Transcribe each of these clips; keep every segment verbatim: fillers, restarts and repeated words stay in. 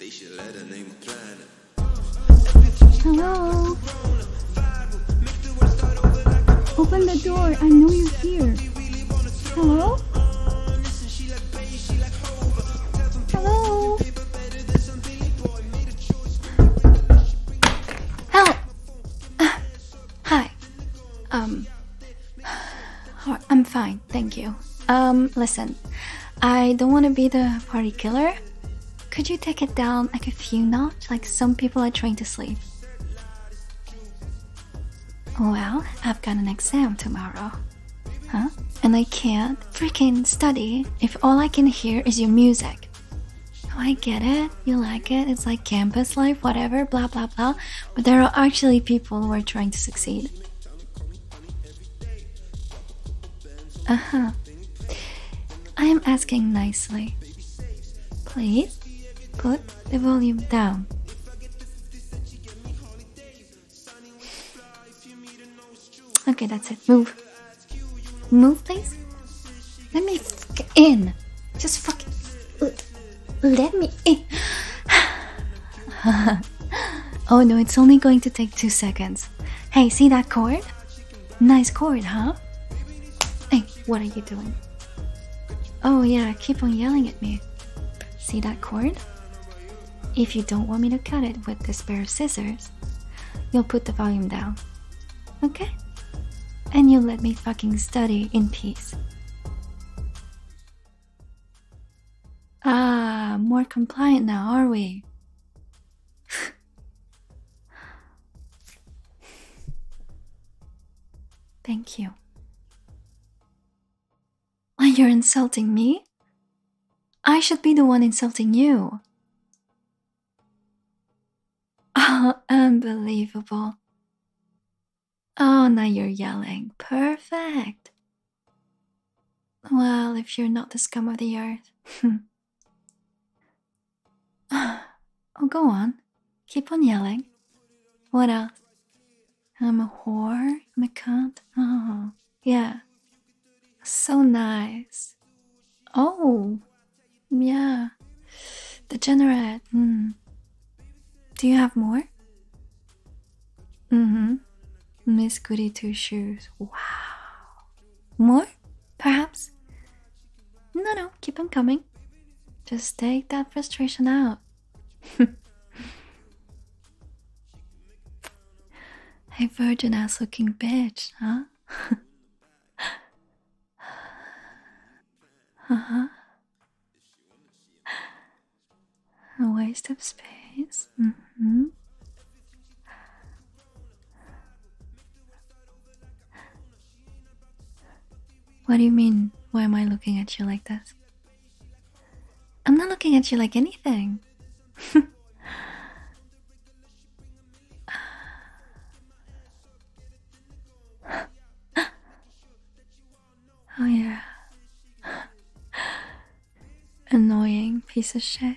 Hello? Open the door, I know you're here. Hello? Hello? Help! Uh, hi. Um, I'm fine, thank you. Um, listen, I don't want to be the party killer. Could you take it down like a few notch, like some people are trying to sleep? Well, I've got an exam tomorrow. Huh? And I can't freaking study if all I can hear is your music. Oh, I get it. You like it. It's like campus life, whatever, blah, blah, blah. But there are actually people who are trying to succeed. Uh-huh. I am asking nicely. Please, put the volume down. Okay, that's it. Move. Move, please. Let me fuck in. Just fucking let me in. Oh no, it's only going to take two seconds. Hey, see that chord? Nice chord, huh? Hey, what are you doing? Oh yeah, keep on yelling at me. See that chord? If you don't want me to cut it with this pair of scissors, you'll put the volume down. Okay? And you let me fucking study in peace. Ah, more compliant now, are we? Thank you. Why, you're insulting me? I should be the one insulting you. Oh, unbelievable. Oh, now you're yelling. Perfect. Well, if you're not the scum of the earth. Oh, go on. Keep on yelling. What else? I'm a whore? I'm a cunt? Oh, yeah. So nice. Oh, yeah. Degenerate. Mm. Do you have more? Mm-hmm. Miss Goody Two Shoes. Wow. More? Perhaps? No, no, keep on coming. Just take that frustration out. Hey, virgin ass looking bitch, huh? Uh-huh. A waste of space. Mm-hmm. What do you mean? Why am I looking at you like this? I'm not looking at you like anything. Oh yeah. Annoying piece of shit.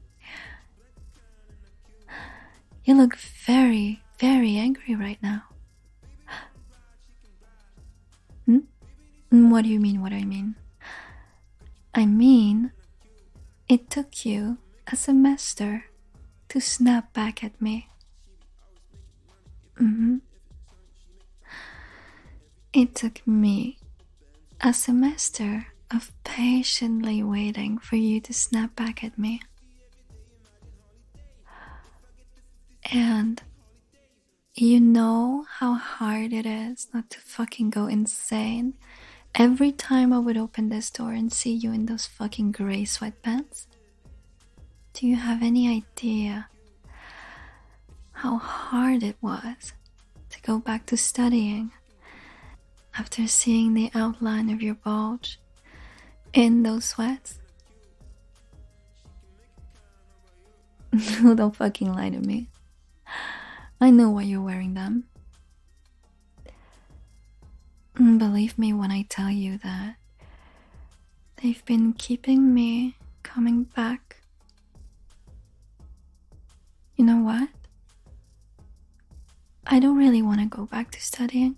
You look very, very angry right now. Hmm? What do you mean, what do I mean? I mean, it took you a semester to snap back at me. Mm-hmm. It took me a semester of patiently waiting for you to snap back at me. And you know how hard it is not to fucking go insane every time I would open this door and see you in those fucking gray sweatpants? Do you have any idea how hard it was to go back to studying after seeing the outline of your bulge in those sweats? Don't fucking lie to me. I know why you're wearing them. Believe me when I tell you that they've been keeping me coming back. You know what? I don't really want to go back to studying.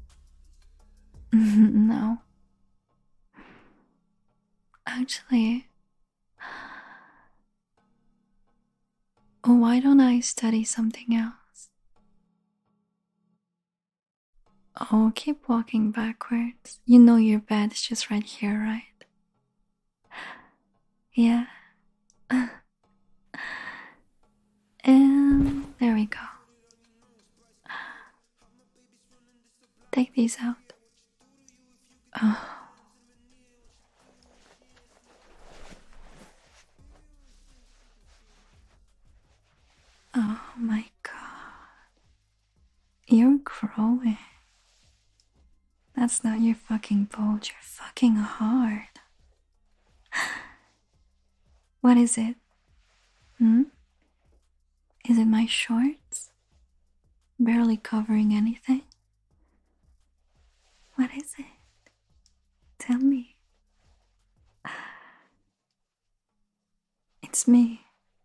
No. Actually, Oh, why don't I study something else? Oh, keep walking backwards. You know your bed is just right here, right? Yeah. And there we go. Take these out. Oh. Oh my god. You're growing. That's not your fucking bulge, you're fucking hard. What is it? Hmm? Is it my shorts? Barely covering anything? What is it? Tell me. It's me.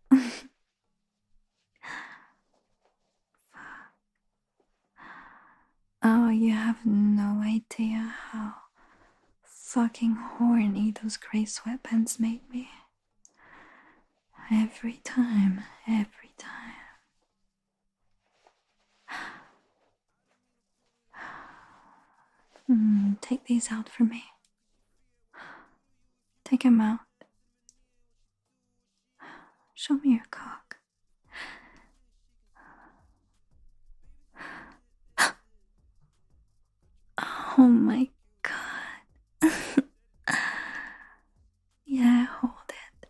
Oh, you have no idea how fucking horny those gray sweatpants made me. Every time, every time. Mm, take these out for me. Take them out. Show me your cock. Oh my god. Yeah, hold it.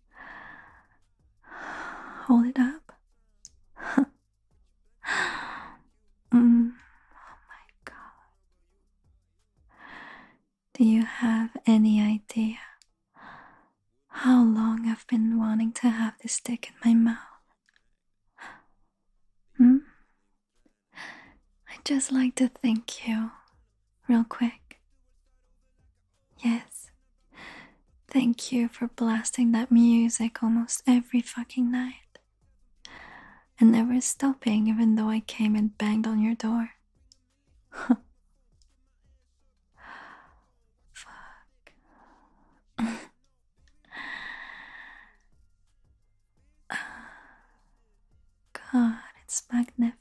Hold it up. mm. Oh my god. Do you have any idea how long I've been wanting to have this stick in my mouth? Hmm? I'd just like to thank you, real quick. Yes. Thank you for blasting that music almost every fucking night. And never stopping even though I came and banged on your door. Fuck. God, it's magnificent.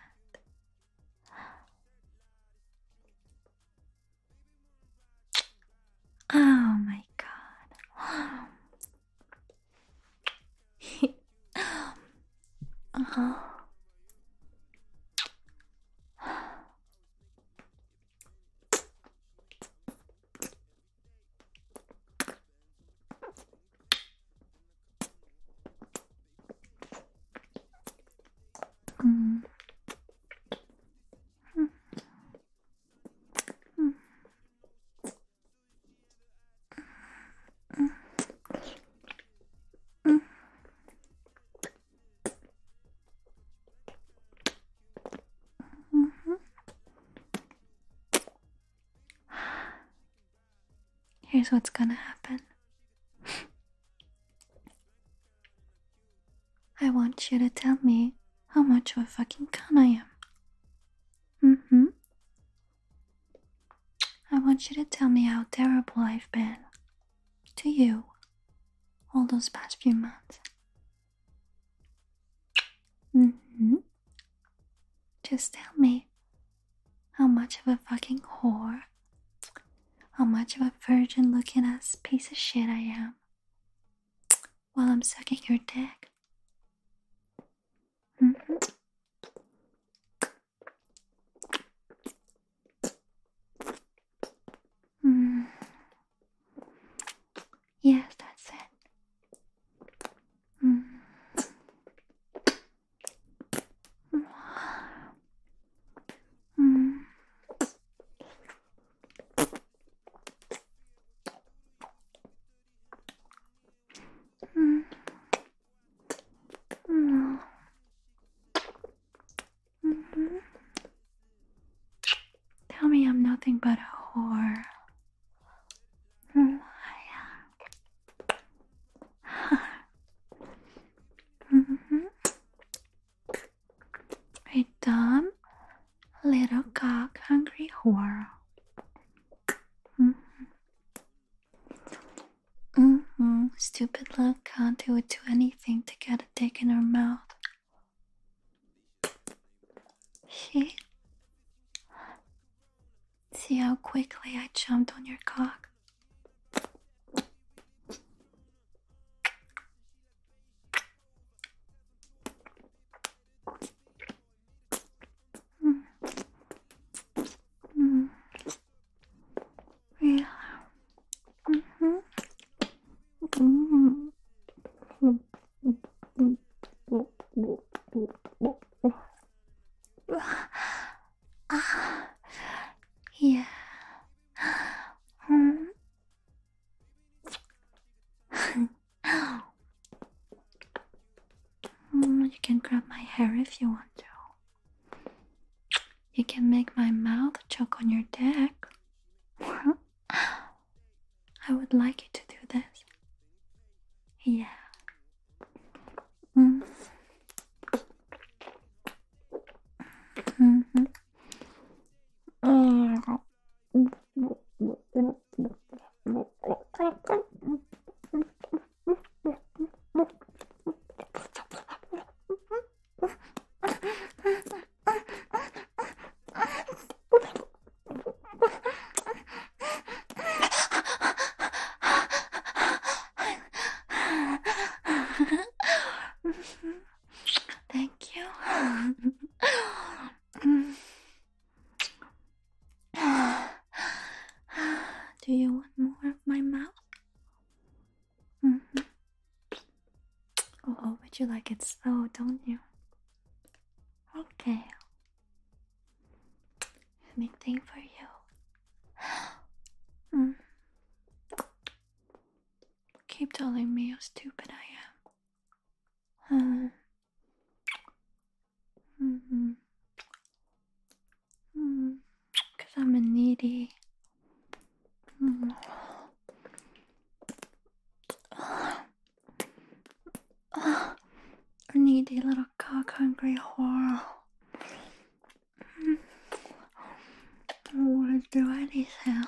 Oh my god. uh-huh. Mm. Mm. Mm. Mm. Mm. Mm-hmm. Here's what's gonna happen. I want you to tell me how much of a fucking cunt I am. Mm-hmm. I want you to tell me how terrible I've been to you all those past few months. Mm-hmm. Just tell me how much of a fucking whore, how much of a virgin looking ass piece of shit I am while I'm sucking your dick. Mm-hmm. Mm. Yes, that's it. Mm. Mm. Mm. Mm. Mm-hmm. Tell me I'm nothing but a whore. Mm. Mm-hmm. A dumb little cock hungry whore. Mm-hmm. Mm-hmm. stupid little cunt who would do anything to get a dick in her mouth. See? See how quickly I jumped on your cock? Mm. Mm. Yeah. Mm-hmm. Mm-hmm. Ah, yeah. Mm. Mm, you can grab my hair if you want to. You can make my mouth choke on your dick. I would like you to do this. Yeah. Mm. Mm-hmm. Oh. Thank you. Do you want more of my mouth? Mm-hmm. Oh, oh, but you like it slow, don't you? Okay. Big thing for you. Mm. Keep telling me how stupid I am. Uh. Mm-hmm. Mm. Cause I'm a needy. Mm. A needy little cock-hungry whore. Mm. I wanna do anything.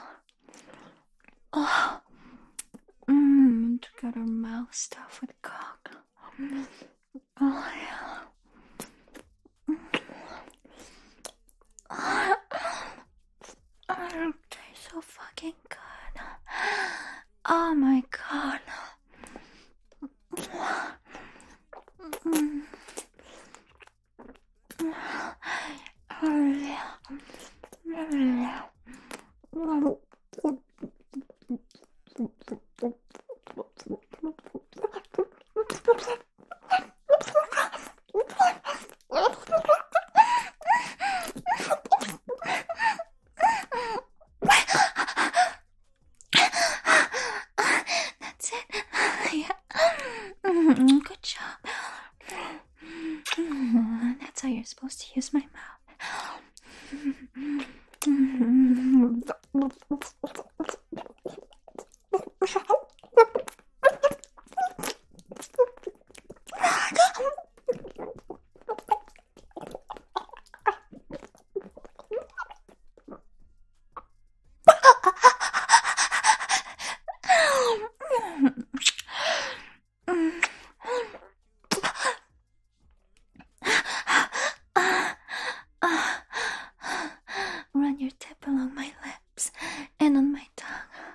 Oh. Mm, to get her mouth stuffed with cock. Oh yeah. Oh, it tastes so fucking good. Oh my god. Mm. Oh yeah. Yeah. That's it. Yeah. Good job. That's how you're supposed to use my mouth. Run your tip along my lips and on my tongue.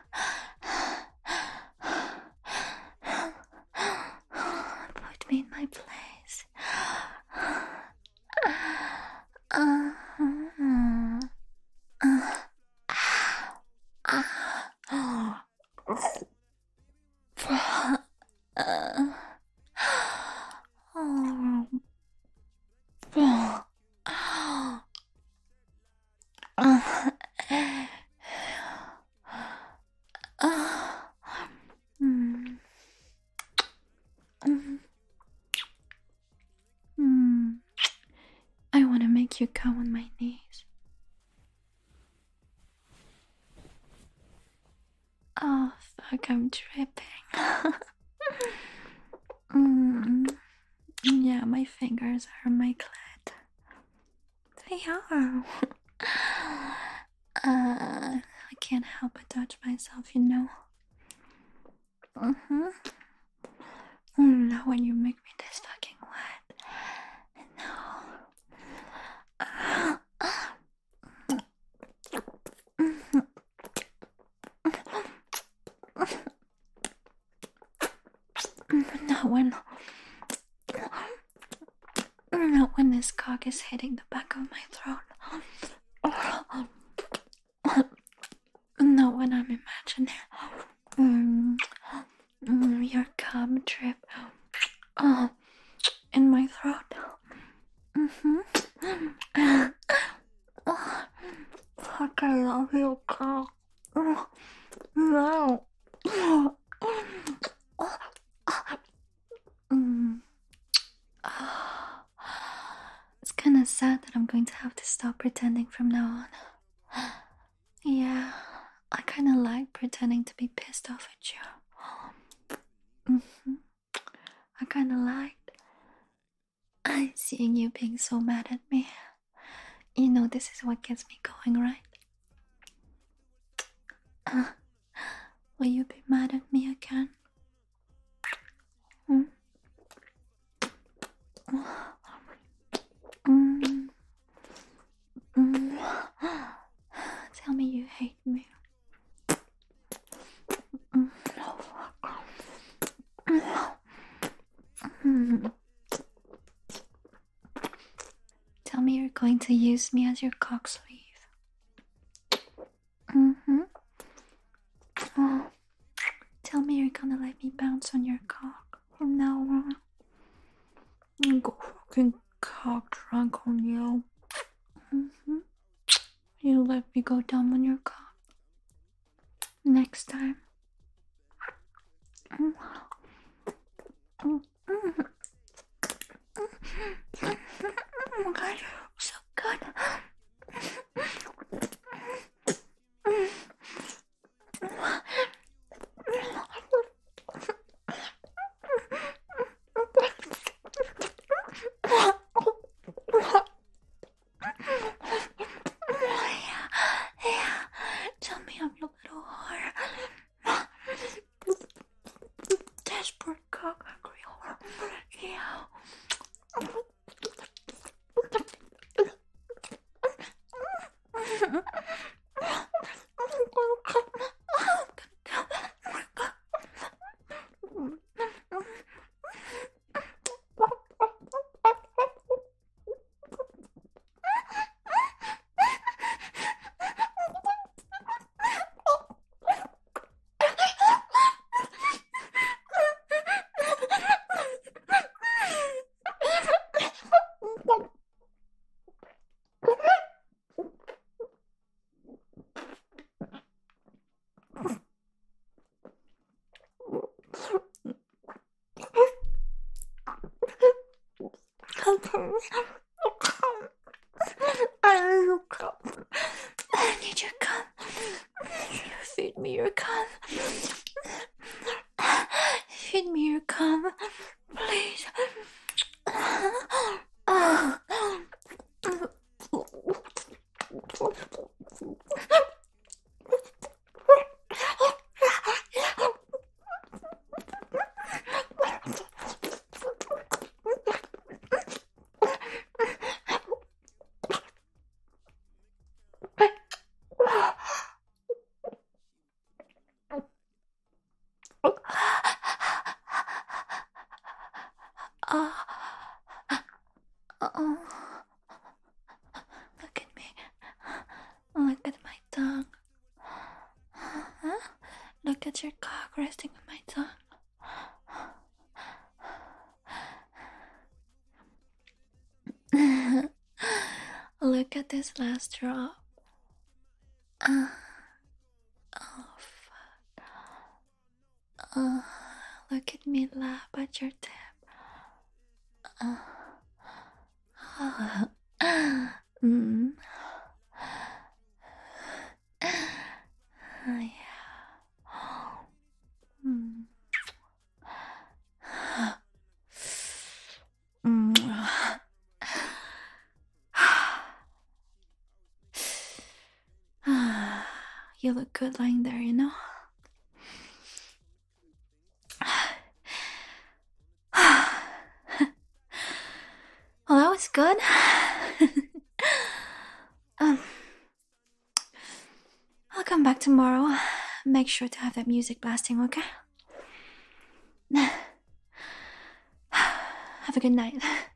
Put me in my place. Uh, uh, uh, uh, uh, oh. Uh, uh, mm, mm, mm. I want to make you come on my knees. Oh fuck, I'm dripping. mm. Yeah, my fingers are my clit. They are. uh, I can't help but touch myself, you know. Mm-hmm. when you make me this fucking wet. No. Not when. Not when this cock is hitting the back of my throat. Not when I'm imagining mm, mm, your cum drip uh, in my throat. Mm-hmm. Oh, fuck, I love your cock. Oh, no. Mm. It's kind of sad that I'm going to have to stop pretending from now on. Yeah, I kind of like pretending to be pissed off at you. Mm-hmm. I kind of liked seeing you being so mad at me. You know this is what gets me going, right? Uh, will you be mad at me again? Hmm? Mm. Mm. Tell me you hate me. Mm. Oh, fuck. Mm. Tell me you're going to use me as your cock sleeve. Mm-hmm. Oh. Tell me you're gonna let me bounce on your cock from now on. I'm go fucking cock drunk on you. Mm-hmm. You let me go dumb on your cock. Next time. Mm. Mm. Mm. Oh my god, so good. Tell me I'm your little whore. Desperate cock hungry whore. Yeah. I need your cum. Feed me your cum. Feed me your cum, please. Oh, oh, look at me. Look at my tongue. Huh? Look at your cock resting on my tongue. Look at this last drop. Uh, oh, fuck. Uh, look at me lap at your tip. Uh, uh, mm. Uh, yeah. Mm. Mm. You look good lying there, you know? it's good. um, I'll come back tomorrow. Make sure to have that music blasting, okay? Have a good night.